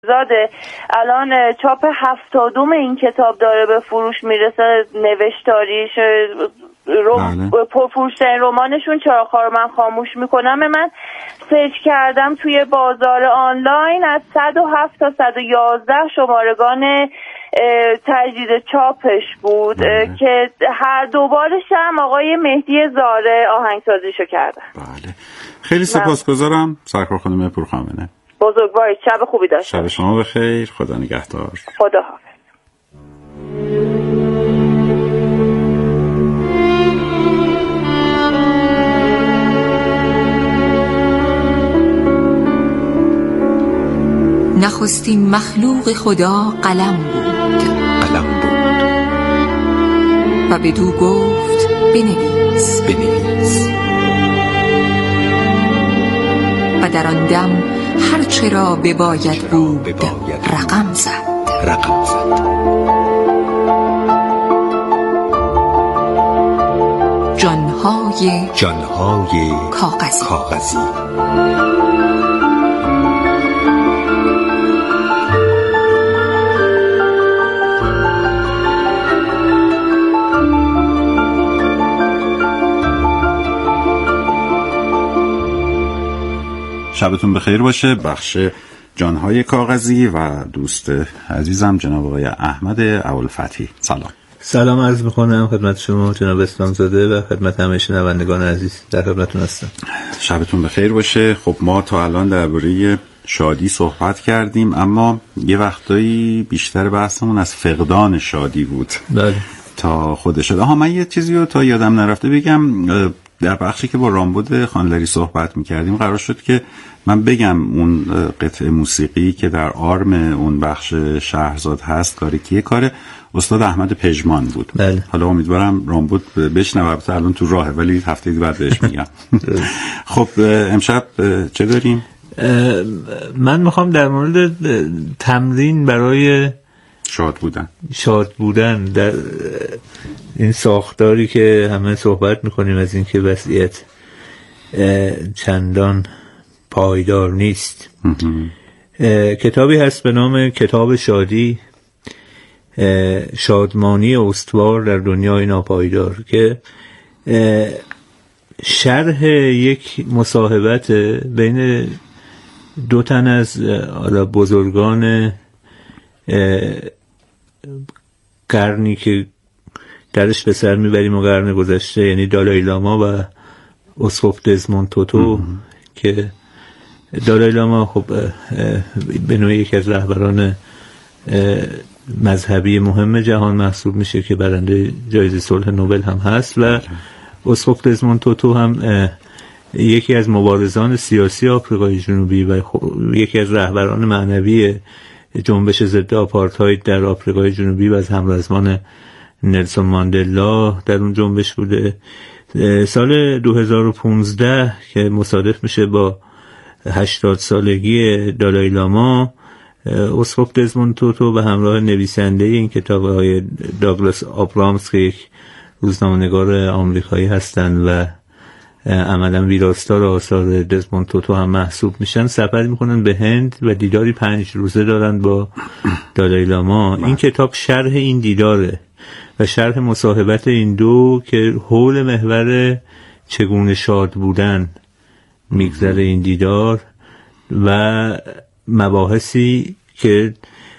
آزاده. الان چاپ 70 این کتاب داره به فروش میرسه. نوشتاریش پرفروش‌ترین رمانشون چراغ‌ها رو من خاموش میکنم. من سرچ کردم توی بازار آنلاین از 107 تا 111 شمارگان تجدید چاپش بود که هر دوبارش هم آقای مهدی زاره آهنگسازیشو کردن. بله خیلی سپاسگزارم سرکار خانم پورخامنه. بزرگوارید، شب خوبی داشته شب شما بخیر. خدا نگهدار. خدا حافظ. نخستین مخلوق خدا قلم بود و بدو گفت بنویس و در آن دم هر چرا بباید بود رقم زد. جانهای کاغذی. شبتون بخیر باشه. بخش جانهای کاغذی و دوست عزیزم جناب آقای احمد ابوالفتحی. سلام عرض میکنم خدمت شما جناب اسلامزاده و خدمت همه شنوندگان عزیز. در خدمتتون هستم. شبتون بخیر باشه. خب ما تا الان درباره شادی صحبت کردیم، اما یه وقتایی بیشتر بحثمون از فقدان شادی بود. بله. تا خودش من یه چیزی رو تا یادم نرفته بگم. در بخشی که با رامبد خانلری صحبت میکردیم قرار شد که من بگم اون قطعه موسیقی که در آرم اون بخش شهرزاد هست کار کیه؟ کار استاد احمد پژمان بود. بله. حالا امیدوارم رامبد بشنوه، الان تو راهه ولی هفته بعد بهش میگم. خب امشب چه داریم؟ من میخوام در مورد تمرین برای شاد بودن در این ساختاری که همه صحبت میکنیم از این که وضعیت چندان پایدار نیست. کتابی هست به نام کتاب شادی، شادمانی استوار در دنیای ناپایدار، که شرح یک مصاحبت بین دو تن از بزرگان قرنی که درش به سر میبریم و قرن گذشته، یعنی دالای لاما و اسقف دزموند توتو، که دالای لاما خب به نوعی یکی از رهبران مذهبی مهم جهان محسوب میشه که برنده جایزه صلح نوبل هم هست، و اسقف دزموند توتو هم یکی از مبارزان سیاسی آفریقای جنوبی و یکی از رهبران معنوی جنبش ضد آپارتاید در آفریقای جنوبی و از همرزمان نلسون ماندلا در اون جنبش بوده. سال 2015 که مصادف میشه با 80 سالگی دالای لاما، اسقف دزموند توتو به همراه نویسنده این کتاب های داگلاس آبرامز که یک روزنامه‌نگار آمریکایی هستن و عملا ویراستار آثار دزموند توتو هم محسوب میشن، سفر میکنن به هند و دیداری 5 روزه دارن با دالای لاما. این کتاب شرح این دیداره و شرح مصاحبت این دو که حول محور چگونه شاد بودن میگذره این دیدار و مباحثی که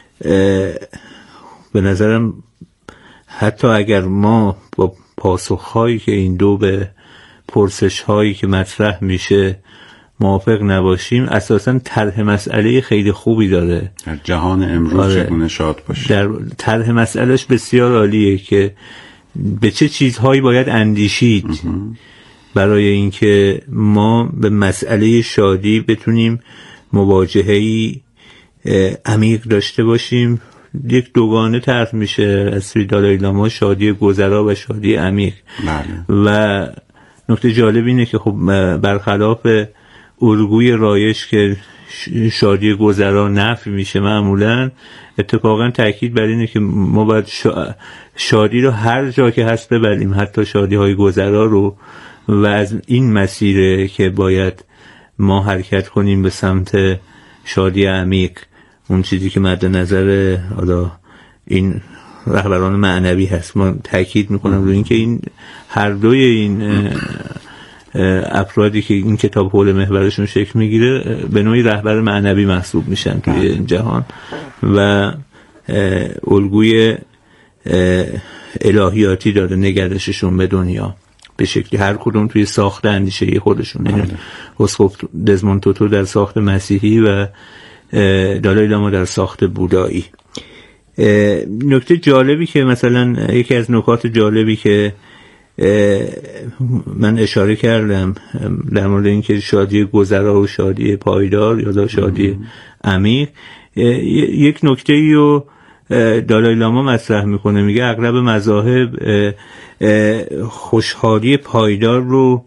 به نظرم حتی اگر ما با پاسخهایی که این دو به پرسش‌هایی که مطرح میشه موافق نباشیم، اساساً طرح مسئله خیلی خوبی داره در جهان امروز. چگونه شاد باشه، در طرح مسئلهش بسیار عالیه که به چه چیزهایی باید اندیشید برای اینکه ما به مسئله شادی بتونیم مواجهه‌ای عمیق داشته باشیم. یک دوگانه طرح میشه از سوی دالای لاما، شادی گذرا و شادی عمیق. و نکته جالب اینه که خب برخلاف الگوی رایج که شادی گذرا نفی میشه معمولا، اتفاقا تاکید بر اینه که ما باید شادی رو هر جا که هست ببریم، حتی شادی های گذرا رو، و از این مسیره که باید ما حرکت کنیم به سمت شادی عمیق. اون چیزی که مد نظر حالا این رهبران معنوی هست. ما تاکید میکنم روی این که این هر دوی این افرادی که این کتاب حول محورشون شکل میگیره به نوعی رهبر معنوی محسوب میشن توی این جهان و الگوی الهیاتی داره نگرششون به دنیا به شکلی هر کدوم توی ساخت اندیشه خودشون. یعنی اسقف دزموند توتو در ساخت مسیحی و دالای لاما در ساخت بودایی. نکته جالبی که مثلا یکی از نکات جالبی که من اشاره کردم در مورد اینکه شادی گذرا و شادی پایدار یا شادی عمیق، یک نکته‌ای رو دالای لاما مطرح میکنه، میگه اغلب مذاهب خوشحالی پایدار رو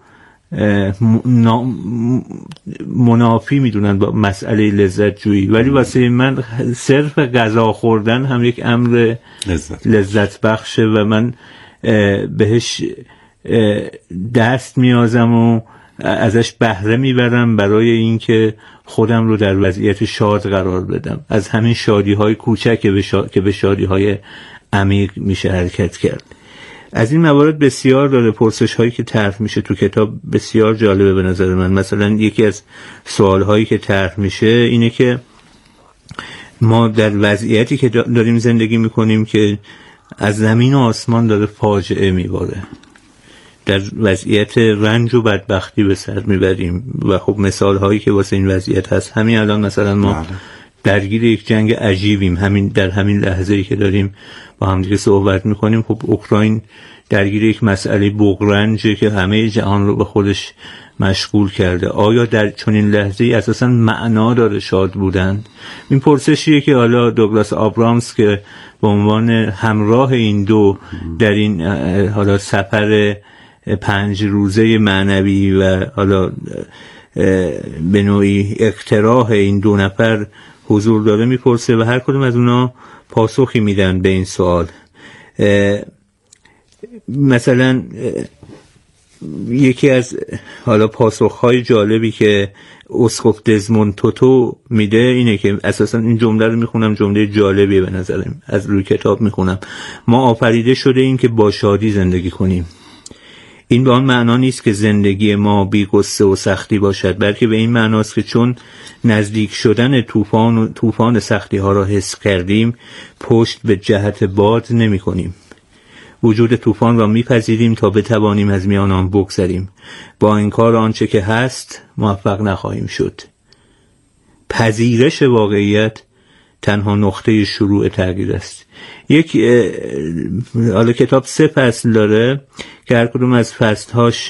منافی میدونن با مسئله لذت جویی، ولی واسه من صرف غذا خوردن هم یک امر لذت بخشه و من بهش دست میازم و ازش بهره میبرم برای اینکه خودم رو در وضعیت شاد قرار بدم. از همین شادی‌های کوچک که به شادی‌های عمیق میشه حرکت کرد. از این موارد بسیار داره. پرسش‌هایی که طرح میشه تو کتاب بسیار جالبه به نظر من. مثلا یکی از سوال‌هایی که طرح میشه اینه که ما در وضعیتی که داریم زندگی میکنیم که از زمین و آسمان داره فاجعه میباره، در وضعیت رنج و بدبختی به سر میبریم و خب مثال هایی که واسه این وضعیت هست همین الان مثلا ما درگیر یک جنگ عجیبیم، همین در همین لحظه‌ای که داریم با هم دیگه صحبت میکنیم خب اوکراین درگیر یک مسئله بغرنجه که همه جهان رو به خودش مشغول کرده. آیا در چنین لحظه‌ای اساساً معنا داره شاد بودن؟ این پرسشیه که حالا دوگلاس آبرامز که به عنوان همراه این دو در این حالا سفر 5 روزه معنوی و حالا به نوعی اقتراح این دو نفر حضور داره میپرسه و هر کدوم از اونا پاسخی میدن به این سوال. مثلا یکی از حالا پاسخهای جالبی که اسقف دزموند توتو میده اینه که اساسا این جمله رو میخونم، جمله جالبیه به نظرم، از روی کتاب میخونم: ما آفریده شده ایم که با شادی زندگی کنیم. این به آن معنا نیست که زندگی ما بی غصه و سختی باشد، بلکه به این معناست که چون نزدیک شدن طوفان سختی ها را حس کردیم پشت به جهت باد نمی کنیم. وجود طوفان را میپذیریم تا بتوانیم از میان آن بگذریم. با انکار آنچه که هست موفق نخواهیم شد. پذیرش واقعیت تنها نقطه شروع تغییر است. یک حالا کتاب 3 فصل داره که هر کدوم از فصل‌هاش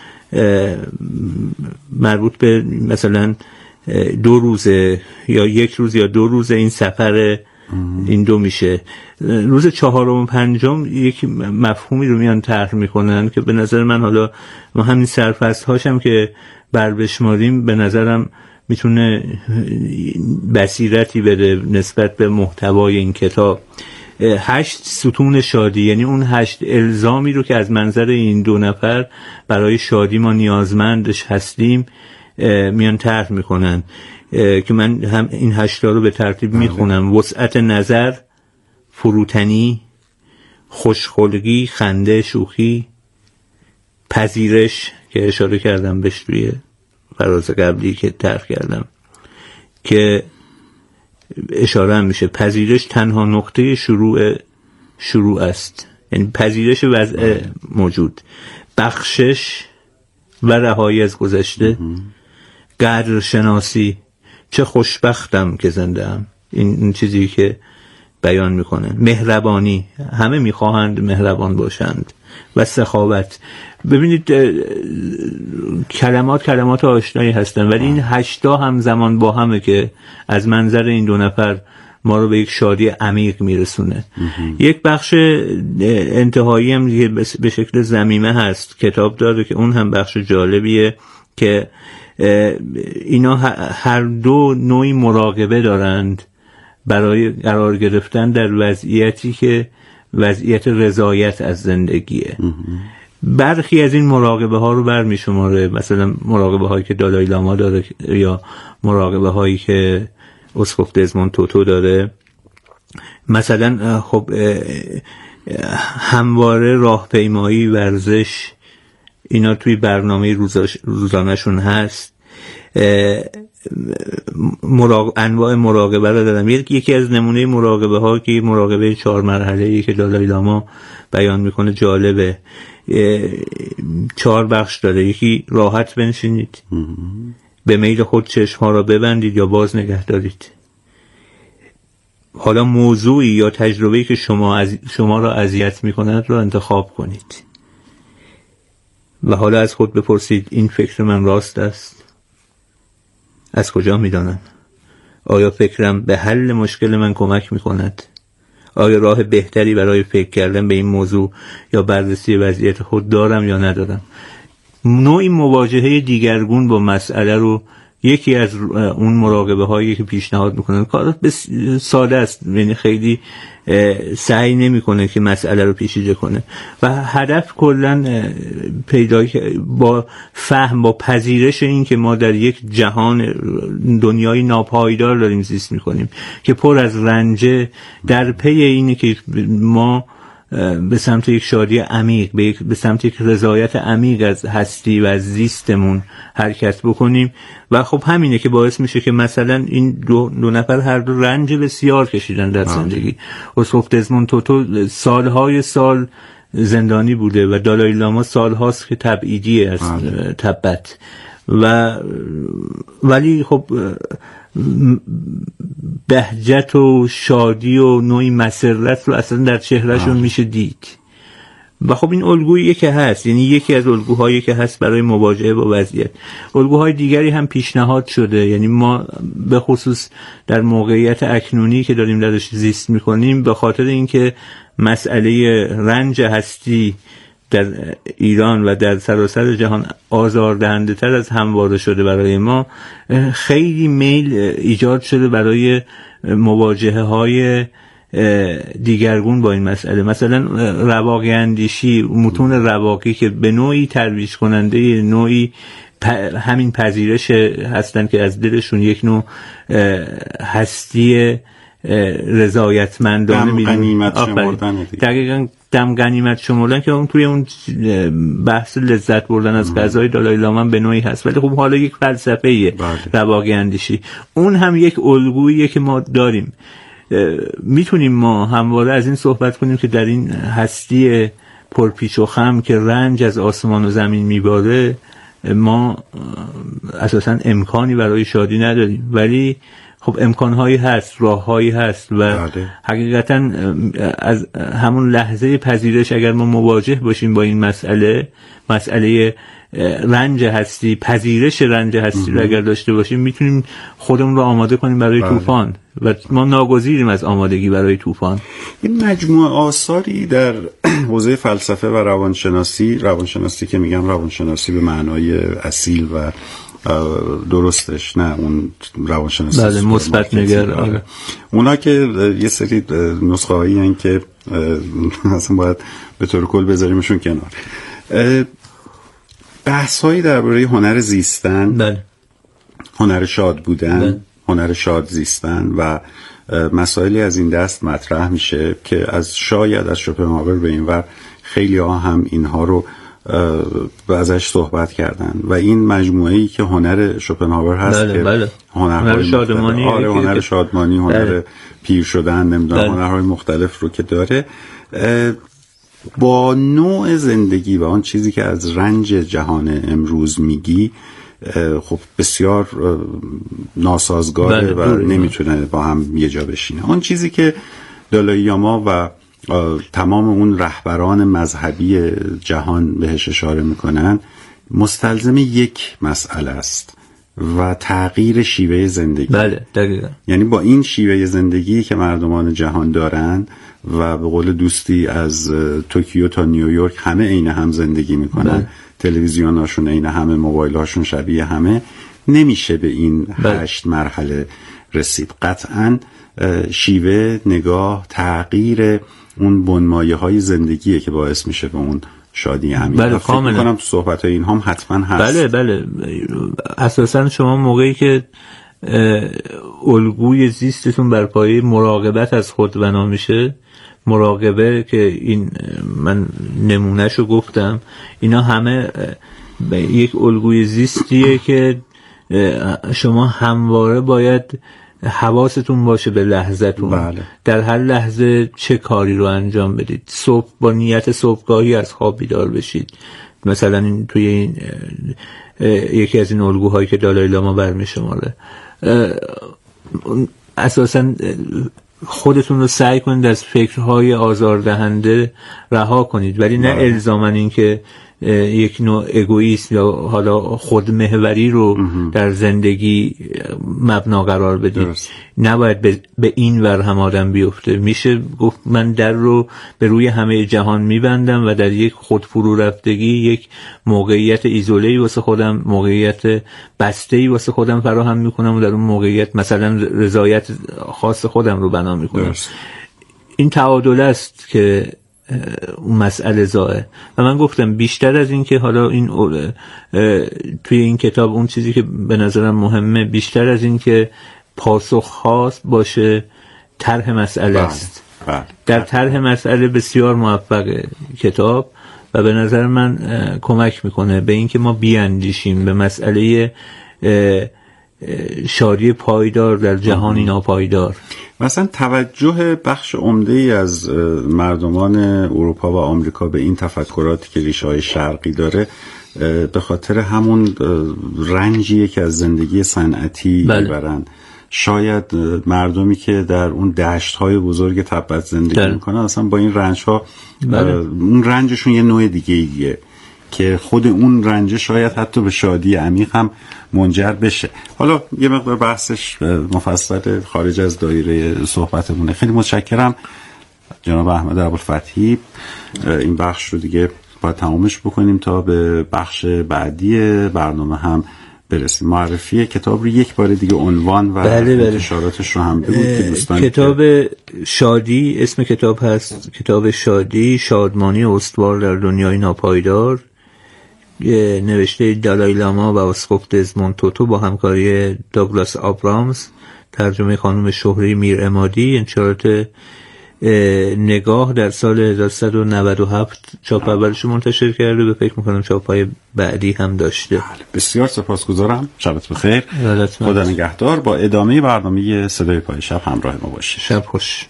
مربوط به مثلا 2 روزه یا 1 روز یا 2 روزه این سفر این دو میشه. روز 4 و 5 یک مفهومی رو میان طرح میکنن که به نظر من حالا ما همین سرفصل هاشم که بربشماریم به نظرم میتونه بصیرتی بده نسبت به محتوای این کتاب. 8 ستون شادی، یعنی اون 8 الزامی رو که از منظر این دو نفر برای شادی ما نیازمندش هستیم میان طرح میکنن که من هم این 8 رو به ترتیب میخونم: وسعت نظر، فروتنی، خوشخلقی، خنده، شوخی، پذیرش که اشاره کردم بهش توی فراز قبلی که طرح کردم که اشاره هم میشه پذیرش تنها نقطه شروع است، یعنی پذیرش وضع موجود، بخشش و رهایی از گذشته، قدرشناسی، چه خوشبختم که زنده ام، این چیزی که بیان میکنه، مهربانی، همه میخواهند مهربان باشند، و سخاوت. ببینید کلمات آشنایی هستن ولی این 8 همزمان با همه که از منظر این دو نفر ما رو به یک شادی عمیق میرسونه. یک بخش انتهایی هم به شکل ضمیمه هست کتاب داره که اون هم بخش جالبیه که اینا هر دو نوعی مراقبه دارند برای قرار گرفتن در وضعیتی که وضعیت رضایت از زندگیه. برخی از این مراقبه ها رو برمی شماره، مثلا مراقبه هایی که دالای لاما داره یا مراقبه هایی که اسقف دزموند توتو داره. مثلا خب همواره راهپیمایی، ورزش، اینا توی برنامه روزانه‌شون هست. انواع مراقبه رو دادم. یکی از نمونه مراقبه ها که مراقبه 4 مرحله‌ای که دالای لاما بیان میکنه جالبه. 4 بخش داره. یکی راحت بنشینید، به میل خود چشم‌ها را ببندید یا باز نگه دارید. حالا موضوعی یا تجربه‌ای که شما را اذیت می‌کند را انتخاب کنید و حالا از خود بپرسید این فکر من راست است؟ از کجا می‌دانم؟ آیا فکرم به حل مشکل من کمک می‌کند؟ آیا راه بهتری برای فکر کردن به این موضوع یا بررسی وضعیت خود دارم یا ندارم؟ نوعی مواجهه دیگرگون با مسئله رو یکی از اون مراقبه هایی که پیشنهاد میکنن. کار ساده است، یعنی خیلی سعی نمیکنه که مسئله رو پیچیده کنه و هدف کلا پیدا با فهم، با پذیرش این که ما در یک جهان دنیای ناپایدار داریم زیست میکنیم که پر از رنجه، در پی اینه که ما به سمت یک شادی عمیق، به سمت یک رضایت عمیق از هستی و از زیستمون حرکت بکنیم و خب همینه که باعث میشه که مثلا این دو نفر هر دو رنج بسیار کشیدن در زندگی. اسقف دزموند توتو سالهای سال زندانی بوده و دالای لاما سالهاست که تبعیدیه از تبت ولی خب بهجت و شادی و نوعی مسرت رو اصلا در چهرهشون میشه دید و خب این الگویی که هست، یعنی یکی از الگوهایی که هست برای مواجهه با وضعیت. الگوهای دیگری هم پیشنهاد شده، یعنی ما به خصوص در موقعیت اکنونی که داریم درش زیست میکنیم به خاطر اینکه مسئله رنج هستی در ایران و در سراسر جهان آزاردهنده تر از همواره شده برای ما، خیلی میل ایجاد شده برای مواجهه های دیگرگون با این مسئله. مثلا رواقی اندیشی، متون رواقی که به نوعی ترویج کننده نوعی همین پذیرش هستن که از دلشون یک نوع هستی رضایتمندانه غنیمت شمردن، دقیقاً دم غنیمت شمردن که اون توی اون بحث لذت بردن از غذای دالای لاما به نوعی هست، ولی خب حالا یک فلسفه‌ایه رواقی اندیشی. اون هم یک الگوییه که ما داریم. میتونیم ما همواره از این صحبت کنیم که در این هستی پرپیچ و خم که رنج از آسمان و زمین میباره ما اساساً امکانی برای شادی نداریم، ولی خب امکانهایی هست، راههایی هست و حقیقتاً از همون لحظه پذیرش اگر ما مواجه باشیم با این مسئله رنج هستی، پذیرش رنج هستی رو اگر داشته باشیم میتونیم خودمون رو آماده کنیم برای طوفان و ما ناگزیریم از آمادگی برای طوفان. این مجموعه آثاری در حوزه فلسفه و روانشناسی که میگم روانشناسی به معنای اصیل و درستش، نه اون روانشناسی مثبت نگر، اونا که یه سری نسخه هایی هستن که اصلا باید به طور کل بذاریمشون کنار. بحث هایی درباره هنر زیستن، هنر شاد بودن، هنر شاد زیستن و مسائلی از این دست مطرح میشه که شاید از شوپنهاور به این ور خیلی ها هم اینها رو ازش صحبت کردن و این مجموعه‌ای که هنر شوپنهاور هست که هنر شادمانی، هنر شادمانی، هنر پیر شدن، نمیدونم هنرهای مختلف رو که داره، با نوع زندگی و آن چیزی که از رنج جهان امروز میگی خب بسیار ناسازگاره و نمیتونه با هم یه جا بشینه. آن چیزی که دالای لاما و تمام اون رهبران مذهبی جهان بهش اشاره میکنن مستلزم یک مسئله است و تغییر شیوه زندگی. بله دقیقاً. یعنی با این شیوه زندگی که مردمان جهان دارن و به قول دوستی از توکیو تا نیویورک همه عین هم زندگی میکنن، تلویزیوناشون عین همه، موبایلاشون شبیه همه، نمیشه به این 8 مرحله رسید. قطعاً شیوه نگاه، تغییر اون بنمایه های زندگیه که باعث میشه به اون شادی عمیق. بله فکر میکنم تو صحبت های این هم حتما هست. بله اساساً شما موقعی که الگوی زیستتون بر پایه مراقبت از خود بنا میشه. مراقبه که این من نمونهشو گفتم، اینا همه یک الگوی زیستیه که شما همواره باید حواستون باشه به لحظتون. بله. در هر لحظه چه کاری رو انجام بدید. صبح با نیت صبحگاهی از خواب بیدار بشید. مثلا این توی این یکی از این الگوهایی که دالای لاما برمی شماره، اساساً خودتون رو سعی کنید از فکرهای آزاردهنده رها کنید، ولی نه الزاماً این که یک نوع اگوئیسم یا حالا خودمحوری رو در زندگی مبنا قرار بدید. نباید به این ور هم آدم بیفته. میشه گفت من در رو به روی همه جهان میبندم و در یک خود فرو رفتگی یک موقعیت ایزوله‌ای واسه خودم، موقعیت بسته‌ای واسه خودم فراهم میکنم و در اون موقعیت مثلا رضایت خاص خودم رو بنا میکنم. این تعادل است که اون مسئله زائه. و من گفتم بیشتر از این که حالا این توی این کتاب اون چیزی که به نظرم مهمه، بیشتر از این که پاسخ خاص باشه، طرح مسئله است. در طرح مسئله بسیار موفق کتاب و به نظر من کمک میکنه به این که ما بیاندیشیم به مسئله شادی پایدار در جهانی ناپایدار. مثلا توجه بخش عمده‌ای از مردمان اروپا و آمریکا به این تفکراتی که ریشه‌های شرقی داره به خاطر همون رنجیه که از زندگی صنعتی میبرن. شاید مردمی که در اون دشت‌های بزرگ تبت زندگی میکنن اصلا با این رنج‌ها اون رنجشون یه نوع دیگه‌ایه که خود اون رنج شاید حتی به شادی عمیق هم منجر بشه. حالا یه مقدار بحثش مفصل خارج از دایره صحبتمونه. خیلی متشکرم جناب احمد ابوالفتحی. این بخش رو دیگه باید تمامش بکنیم تا به بخش بعدی برنامه هم برسیم. معرفی کتاب رو یک بار دیگه عنوان و انتشاراتش رو هم بگید که دوستان. کتاب شادی، اسم کتاب هست کتاب شادی، شادمانی استوار در دنیای ناپایدار، نوشته دالای لاما و اسقف دزموند توتو با همکاری داگلاس آبرامز، ترجمه خانم شهری میر عمادی، انتشارات نگاه در سال 1397 چاپ اولش منتشر کرده. به فکر میکنم چاپ‌های بعدی هم داشته. بسیار سپاسگزارم. شبت بخیر. خدا نگهدار. با ادامه برنامه صدای پای شب همراه ما باشید. شب خوش.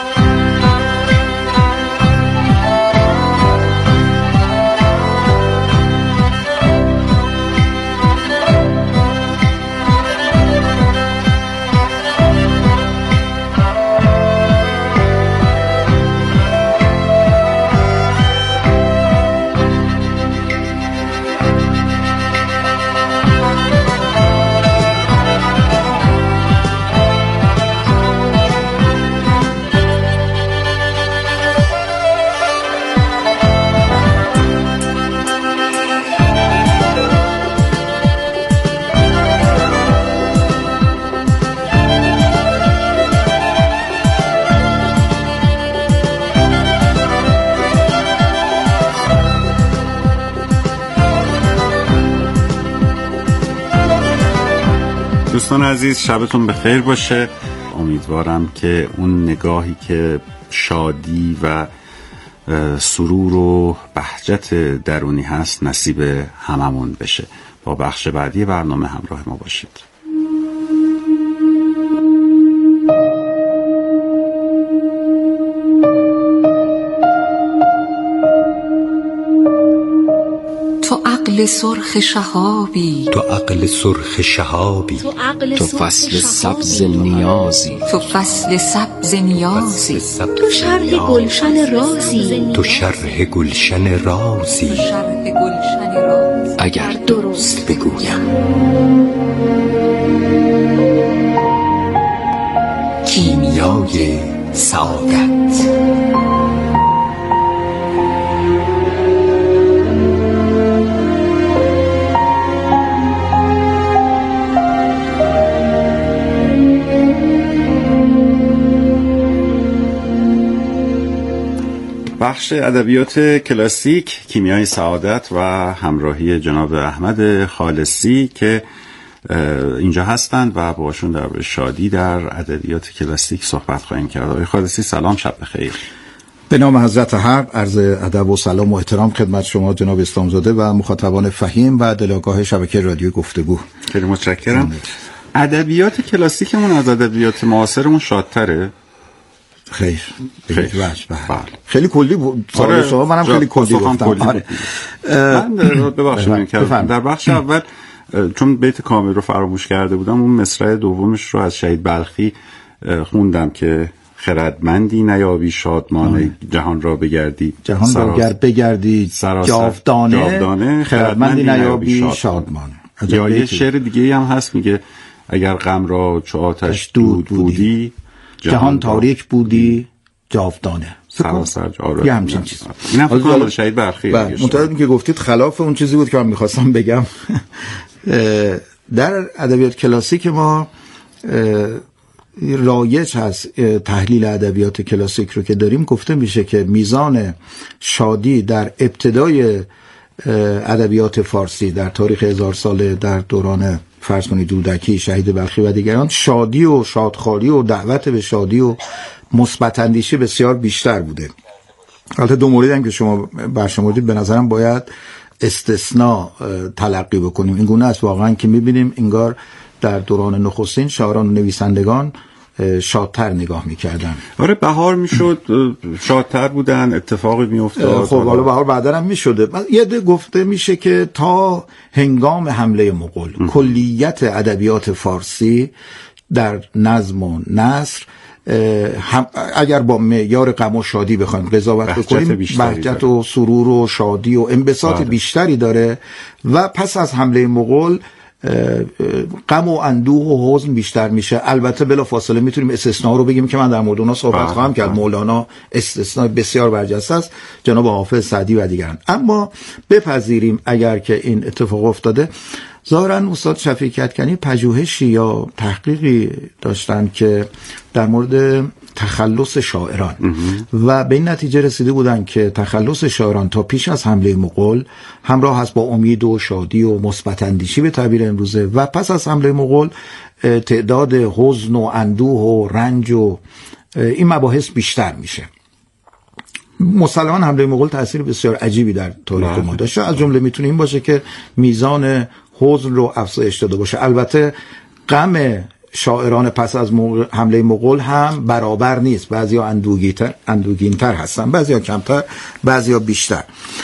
دوستان عزیز، شبتون بخیر باشه. امیدوارم که اون نگاهی که شادی و سرور و بهجت درونی هست نصیب هممون بشه. با بخش بعدی برنامه همراه ما باشید. عقل سرخ شهابی، تو عقل سرخ شهابی، تو فصل سبز نیازی، تو فصل سبز نیازی، تو شرح گلشن رازی، تو شرح گلشن رازی. اگر درست بگویم کیمیای سعادت. بخش ادبیات کلاسیک، کیمیای سعادت و همراهی جناب احمد خالصی که اینجا هستند و باشون در شادی در ادبیات کلاسیک صحبت خواهیم کرد. آقای خالصی سلام، شب بخیر. به نام حضرت حق عرض ادب و سلام و احترام خدمت شما جناب اسلامزاده و مخاطبان فهیم و دلارگاه شبکه رادیو گفتگو. خیلی متشکرم. ادبیات کلاسیکمون از ادبیات معاصرمون شادتره؟ خیر. خیلی کلی بود سوال شما، منم خیلی کلی گفتم. من ببخشید کردم در بخش اول چون بیت کامل رو فراموش کرده بودم، اون مصرع دومش رو از شهید بلخی خوندم که خردمندی نیابی شادمانه جهان را بگردی، جهان را بگردی جاودانه خردمندی نیابی شادمانه. یا یه شعر دیگه هم هست میگه اگر غم را چو آتش دود بودی جهان تاریک بودی جاودانه. سراسر یه همچین چیز. این هم فکر کنم شهید بلخی. منتها که گفتید خلاف اون چیزی بود که من میخواستم بگم. در ادبیات کلاسیک ما رایج هست، تحلیل ادبیات کلاسیک رو که داریم گفته میشه که میزان شادی در ابتدای ادبیات فارسی در تاریخ 1000 ساله در دوران فرض کنید دودکی، شهید بلخی و دیگران، شادی و شادخواری و دعوت به شادی و مثبت اندیشی بسیار بیشتر بوده. البته دو مورد هم که شما برشمردید به نظرم باید استثناء تلقی بکنیم. این گونه است واقعا که میبینیم انگار در دوران نخستین شاعران و نویسندگان شادتر نگاه میکردن. آره بهار میشد شادتر بودن، اتفاقی میافتاد. خب حالا بهار بعدا هم میشده. یه ده گفته میشه که تا هنگام حمله مغول کلیت ادبیات فارسی در نظم و نثر اگر با معیار غم و شادی بخوایم قضاوت بکنیم بهجت و سرور و شادی و انبساط بیشتری داره و پس از حمله مغول غم و اندوه و حزن بیشتر میشه. البته بلافاصله میتونیم استثناء رو بگیم که من در مورد اونها صحبت خواهم کرد. مولانا استثناء بسیار برجسته است، جناب حافظ، سعدی و دیگران. اما بپذیریم اگر که این اتفاق افتاده، ظاهراً استاد شفیع کدکنی پژوهشی یا تحقیقی داشتن که در مورد تخلص شاعران و به این نتیجه رسیده بودن که تخلص شاعران تا پیش از حمله مغول همراه است با امید و شادی و مثبت اندیشی به تعبیر امروزه و پس از حمله مغول تعداد حزن و اندوه و رنج و این مباحث بیشتر میشه. مسلماً حمله مغول تأثیر بسیار عجیبی در تاریخ ما داشته. از جمله میتونه این باشه که میزان حزن رو افزایش داده باشه. البته غم شاعران پس از حمله مغول هم برابر نیست. بعضیا اندوگین‌تر هستن، بعضیا کمتر، بعضیا بیشتر.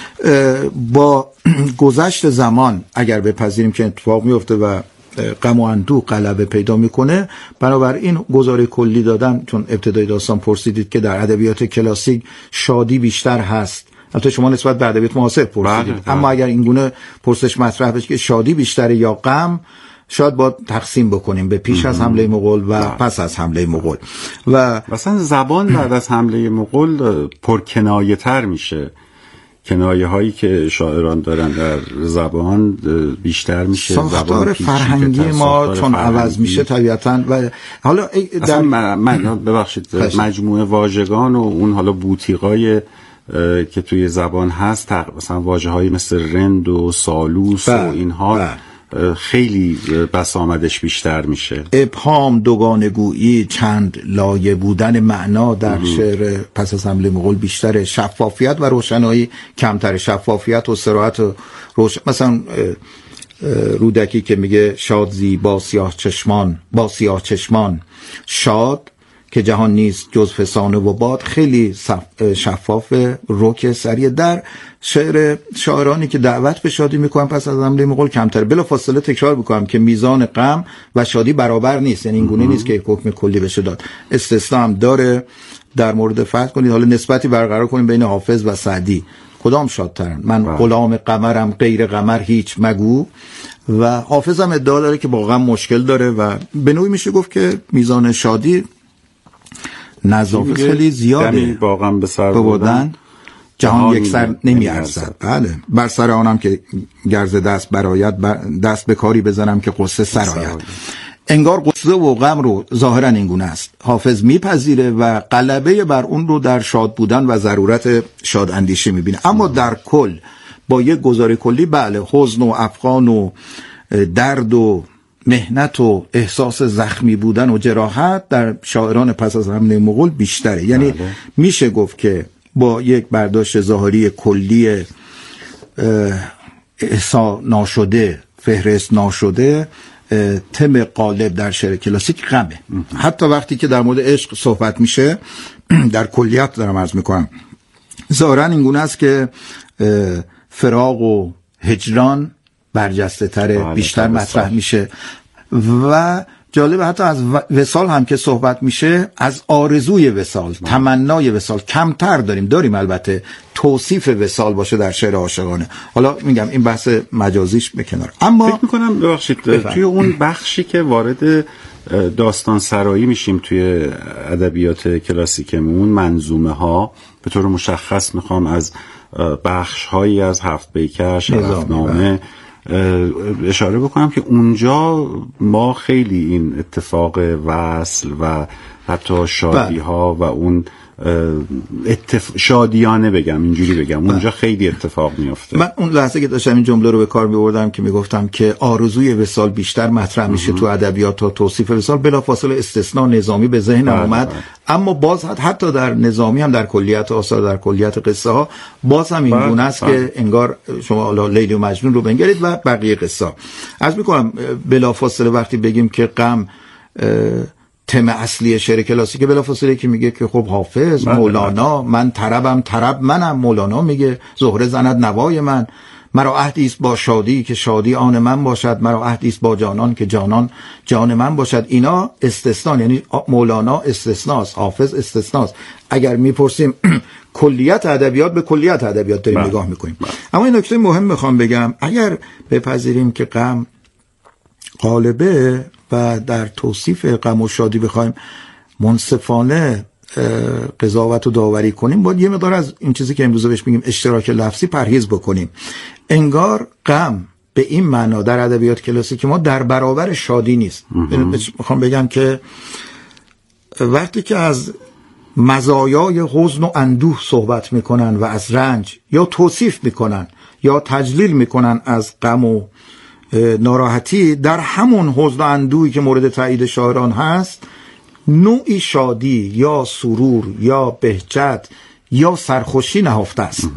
با گذشت زمان اگر بپذیریم که اتفاق میفته و غم و اندوه غلبه پیدا میکنه، بنابراین گزاره کلی دادن، چون ابتدای داستان پرسیدید که در ادبیات کلاسیک شادی بیشتر هست، البته شما نسبت به ادبیات معاصر پرسیدید، اما اگر این گونه پرسش مطرح بشه که شادی بیشتره یا غم، شاید با تقسیم بکنیم به پیش از حمله مغول و پس از حمله مغول. و مثلا زبان بعد از حمله مغول پرکنایه تر میشه، کنایه هایی که شاعران دارن در زبان بیشتر میشه، ساختار فرهنگی ما چون عوض میشه طبیعتاً. و حالا در من ببخشید مجموعه واژگان و اون حالا بوتیقای که توی زبان هست، مثلا واژه‌هایی مثل رند و سالوس و اینها خیلی بسامدش بیشتر میشه. ابهام، دوگانگویی، چند لایه بودن معنا در شعر پس از حمله مغول بیشتره، شفافیت و روشنایی کمتره، شفافیت و صراحت و مثلا رودکی که میگه شاد زی با سیاه چشمان شاد که جهان نیست جز فسانه و باد، خیلی شفاف، رک، سریع. در شعر شاعرانی که دعوت به شادی میکنن پس از حمله مغول کمتر. بلافاصله تکرار میکنم که میزان غم و شادی برابر نیست، یعنی این گونه نیست که حکم کلی بشه داد. استثناء هم داره. در مورد فرض کنید حالا نسبتی برقرار کنیم بین حافظ و سعدی، کدام شادترن؟ من غلام قمرم غیر قمر هیچ مگو. و حافظ هم ادعا داره که با غم مشکل داره و به نوعی میشه گفت که میزان شادی نظافت خیلی زیاده. واقعا به سر بردن جهان یک سر نمی ارزد. بله، بر سر آنم که گرز دست براید، دست به کاری بزنم که قصه سرآید. انگار قصه و غم رو ظاهرا این گونه است. حافظ میپذیره و غلبه بر اون رو در شاد بودن و ضرورت شاد اندیشی میبینه. اما در کل با یک گزاره کلی، بله، حزن و افغان و درد و مهنت و احساس زخمی بودن و جراحت در شاعران پس از حمله مغول بیشتره. یعنی میشه گفت که با یک برداشت ظاهری کلی احسا ناشده، فهرست ناشده، تم غالب در شعر کلاسیک غمه. حتی وقتی که در مورد عشق صحبت میشه در کلیت دارم عرض میکنم، ظاهرا این گونه است که فراق و هجران برجسته تره، بیشتر مطرح میشه. و جالب حتی از وصال هم که صحبت میشه، از آرزوی وصال، تمنای وصال کمتر داریم البته توصیف وصال باشه در شعر عاشقانه. حالا میگم این بحث مجازیش به کنار، اما فکر میکنم ببخشید توی اون بخشی که وارد داستان سرایی میشیم توی ادبیات کلاسیکمون، منظومه ها به طور مشخص میخوام از بخش هایی از هفت بیکر، شرفنامه اشاره بکنم که اونجا ما خیلی این اتفاق وصل و حتی شادی ها و اون شادیانه بگم، اینجوری بگم، اونجا خیلی اتفاق میفته. من اون لحظه که داشتم این جمله رو به کار می‌بردم که میگفتم که آرزوی وصال بیشتر مطرح میشه تو ادبیات تا توصیف وصال، بلافاصله استثناء نظامی به ذهنم اومد. اما باز حتی در نظامی هم در کلیت آثار، در کلیت قصه ها باز هم این گونه است که انگار شما حالا لیلی و مجنون رو بنگرید و بقیه قصه ها. عرض می‌کنم بلافاصله وقتی بگیم که غم تم اصلی شعر کلاسیک، بلافاصله که میگه که خب حافظ، مولانا، من طربم طرب منم، مولانا میگه زهره زند نوای من، مرا عهدی است با شادی که شادی آن من باشد، مرا عهدی است با جانان که جانان جان من باشد. اینا استثناء، یعنی مولانا استثناست، حافظ استثناست. اگر میپرسیم کلیت ادبیات، به کلیت ادبیات داریم نگاه میکنیم. اما این نکته مهم میخوام بگم، اگر بپذیریم که غم غالبه و در توصیف غم و شادی بخوایم منصفانه قضاوت و داوری کنیم، باید یه مقدار از این چیزی که امروز بهش میگیم اشتراک لفظی پرهیز بکنیم. انگار غم به این معنا در ادبیات کلاسیک ما در برابر شادی نیست. میخوام بگم که وقتی که از مزایای حزن و اندوه صحبت میکنن و از رنج، یا توصیف میکنن یا تجلیل میکنن از غم و ناراحتی، در همون حزن و اندوهی که مورد تایید شاعران هست نوعی شادی یا سرور یا بهجت یا سرخوشی نهفته است.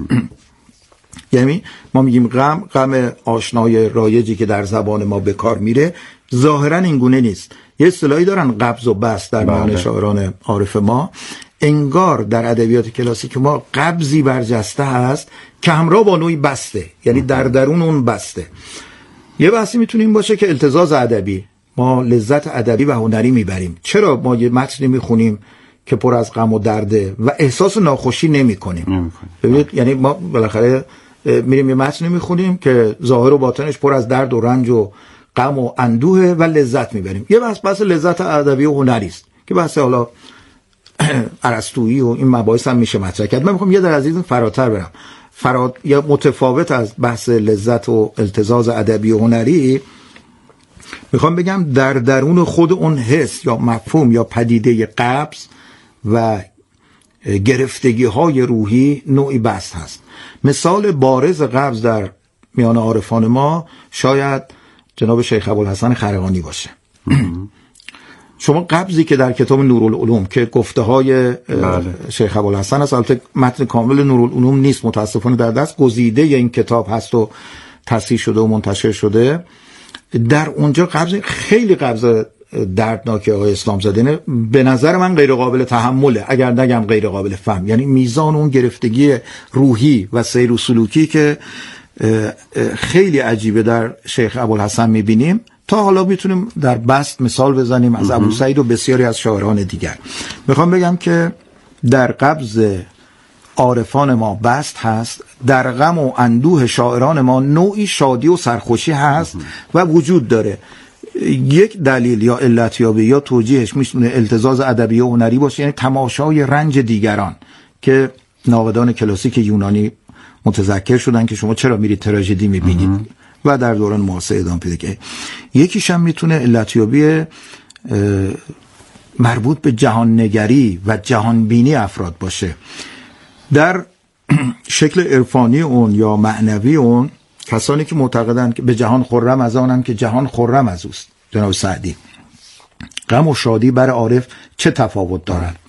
یعنی ما میگیم غم آشنای رایجی که در زبان ما به کار میره ظاهرا این گونه نیست. یه اصطلاحی دارن قبض و بسط در میان شاعران عارف ما. انگار در ادبیات کلاسیک ما قبضی برجسته هست که همراه با نوعی بسته، یعنی در درون اون بسته. یه بحثی میتونیم باشه که التزاز ادبی، ما لذت ادبی و هنری میبریم. چرا ما یه متن میخونیم که پر از غم و درده و احساس ناخوشی نمیکنیم؟ ببینید، یعنی ما بالاخره میریم یه متن میخونیم که ظاهر و باطنش پر از درد و رنج و غم و اندوه و لذت میبریم. یه بحث لذت ادبی و هنری است که بحث حالا ارسطویی و این مباحث هم میشه مطرح کرد. من میخوام یه در از این فراتر برم، یا متفاوت از بحث لذت و التزاز ادبی و هنری. میخوام بگم در درون خود اون حس یا مفهوم یا پدیده قبض و گرفتگی های روحی نوعی بسط هست. مثال بارز قبض در میان عارفان ما شاید جناب شیخ ابوالحسن خرقانی باشه. شما قبضی که در کتاب نورالعلوم که گفته های شیخ ابوالحسن است، البته متن کامل نورالعلوم نیست متاسفانه در دست، گزیده این کتاب هست و تصحیح شده و منتشر شده، در اونجا قبض خیلی قبض دردناکی آقای اسلام زاده به نظر من غیر قابل تحمله، اگر نگم غیر قابل فهم. یعنی میزان اون گرفتگی روحی و سیر و سلوکی که خیلی عجیبه در شیخ ابوالحسن میبینیم، تا حالا میتونیم در بسط مثال بزنیم از ابو سعید و بسیاری از شاعران دیگر. میخوام بگم که در قبض عارفان ما بسط هست، در غم و اندوه شاعران ما نوعی شادی و سرخوشی هست و وجود داره. یک دلیل یا علتیابی یا توجیهش میتونه التزاز ادبی و هنری باشه، یعنی تماشای رنج دیگران که ناقدان کلاسیک یونانی متذکر شدن که شما چرا میرید تراژدی میبینید و در دوران معاصر ادامه پیدا کرد. یکیش هم میتونه علتیابی مربوط به جهان نگری و جهان بینی افراد باشه. در شکل عرفانی اون یا معنوی اون، کسانی که معتقدند که به جهان خرم از آنند که جهان خرم از اوست، جناب سعدی، غم و شادی بر عارف چه تفاوت دارند؟